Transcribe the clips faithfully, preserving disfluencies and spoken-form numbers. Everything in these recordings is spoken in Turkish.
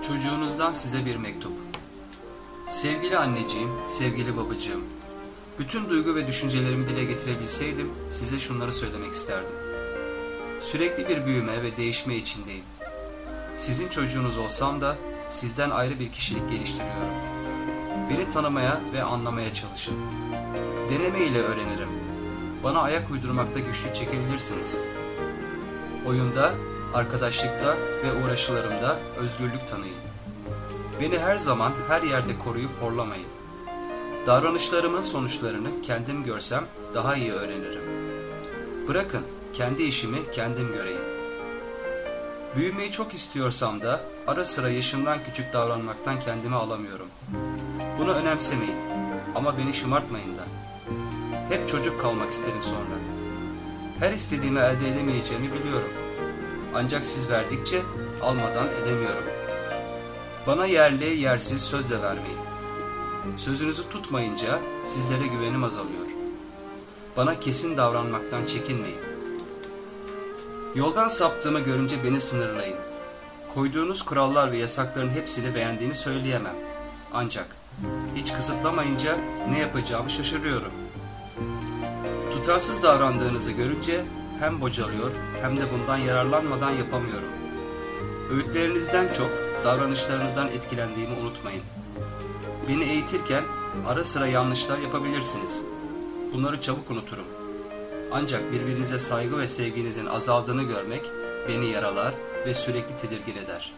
Çocuğunuzdan size bir mektup. Sevgili anneciğim, sevgili babacığım, bütün duygu ve düşüncelerimi dile getirebilseydim size şunları söylemek isterdim. Sürekli bir büyüme ve değişme içindeyim. Sizin çocuğunuz olsam da sizden ayrı bir kişilik geliştiriyorum. Beni tanımaya ve anlamaya çalışın. Deneme ile öğrenirim. Bana ayak uydurmakta güçlük çekebilirsiniz. Oyunda, arkadaşlıkta ve uğraşılarımda özgürlük tanıyın. Beni her zaman her yerde koruyup horlamayın. Davranışlarımın sonuçlarını kendim görsem daha iyi öğrenirim. Bırakın kendi işimi kendim göreyim. Büyümeyi çok istiyorsam da ara sıra yaşımdan küçük davranmaktan kendimi alamıyorum. Bunu önemsemeyin ama beni şımartmayın da. Hep çocuk kalmak isterim sonra. Her istediğimi elde edemeyeceğimi biliyorum. Ancak siz verdikçe almadan edemiyorum. Bana yerli yersiz söz de vermeyin. Sözünüzü tutmayınca sizlere güvenim azalıyor. Bana kesin davranmaktan çekinmeyin. Yoldan saptığımı görünce beni sınırlayın. Koyduğunuz kurallar ve yasakların hepsini beğendiğini söyleyemem. Ancak hiç kısıtlamayınca ne yapacağımı şaşırıyorum. Tutarsız davrandığınızı görünce hem bocalıyor hem de bundan yararlanmadan yapamıyorum. Öğütlerinizden çok davranışlarınızdan etkilendiğimi unutmayın. Beni eğitirken ara sıra yanlışlar yapabilirsiniz. Bunları çabuk unuturum. Ancak birbirinize saygı ve sevginizin azaldığını görmek beni yaralar ve sürekli tedirgin eder.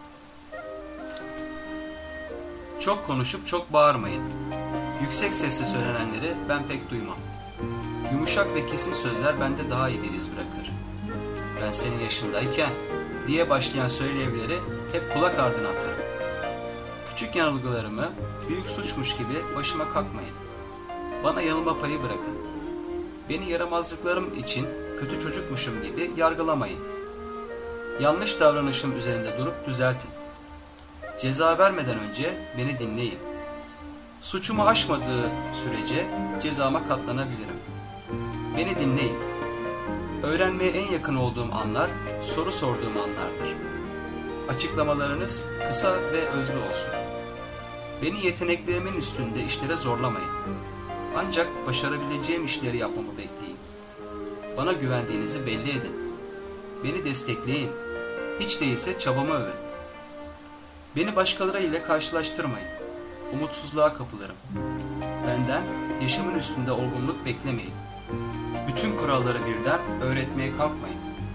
Çok konuşup çok bağırmayın. Yüksek sesle söylenenleri ben pek duymam. Yumuşak ve kesin sözler bende daha iyi bir iz bırakır. Ben senin yaşındayken diye başlayan söylevleri hep kulak ardına atarım. Küçük yanılgılarımı büyük suçmuş gibi başıma kalkmayın. Bana yanılma payı bırakın. Beni yaramazlıklarım için kötü çocukmuşum gibi yargılamayın. Yanlış davranışım üzerinde durup düzeltin. Ceza vermeden önce beni dinleyin. Suçumu aşmadığı sürece cezama katlanabilirim. Beni dinleyin. Öğrenmeye en yakın olduğum anlar soru sorduğum anlardır. Açıklamalarınız kısa ve özlü olsun. Beni yeteneklerimin üstünde işlere zorlamayın. Ancak başarabileceğim işleri yapmamı bekleyin. Bana güvendiğinizi belli edin. Beni destekleyin. Hiç değilse çabamı övün. Beni başkalarıyla karşılaştırmayın. Umutsuzluğa kapılırım. Benden yaşamın üstünde olgunluk beklemeyin. Bütün kuralları birden öğretmeye kalkmayın.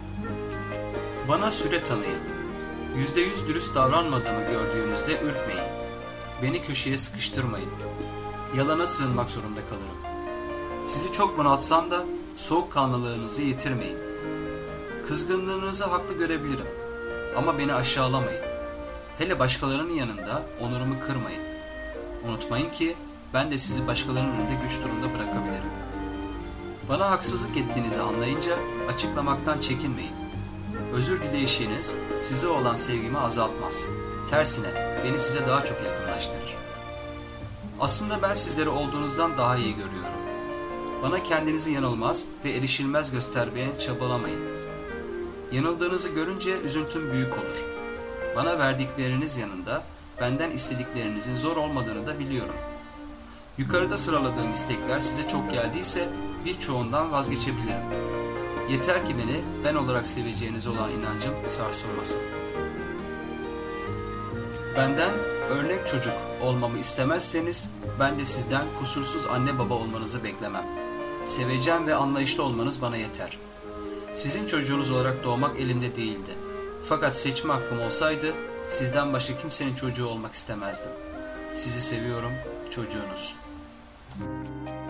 Bana süre tanıyın. Yüzde yüz dürüst davranmadığımı gördüğünüzde ürkmeyin. Beni köşeye sıkıştırmayın. Yalana sığınmak zorunda kalırım. Sizi çok bunaltsam da soğukkanlılığınızı yitirmeyin. Kızgınlığınızı haklı görebilirim. Ama beni aşağılamayın. Hele başkalarının yanında onurumu kırmayın. Unutmayın ki ben de sizi başkalarının önünde güç durumda bırakabilirim. Bana haksızlık ettiğinizi anlayınca açıklamaktan çekinmeyin. Özür dileyişiniz size olan sevgimi azaltmaz. Tersine beni size daha çok yakınlaştırır. Aslında ben sizleri olduğunuzdan daha iyi görüyorum. Bana kendinizi yanılmaz ve erişilmez göstermeye çabalamayın. Yanıldığınızı görünce üzüntüm büyük olur. Bana verdikleriniz yanında benden istediklerinizin zor olmadığını da biliyorum. Yukarıda sıraladığım istekler size çok geldiyse birçoğundan vazgeçebilirim. Yeter ki beni ben olarak seveceğinize olan inancım sarsılmasın. Benden örnek çocuk olmamı istemezseniz ben de sizden kusursuz anne baba olmanızı beklemem. Sevecen ve anlayışlı olmanız bana yeter. Sizin çocuğunuz olarak doğmak elimde değildi. Fakat seçme hakkım olsaydı sizden başka kimsenin çocuğu olmak istemezdim. Sizi seviyorum, çocuğunuz.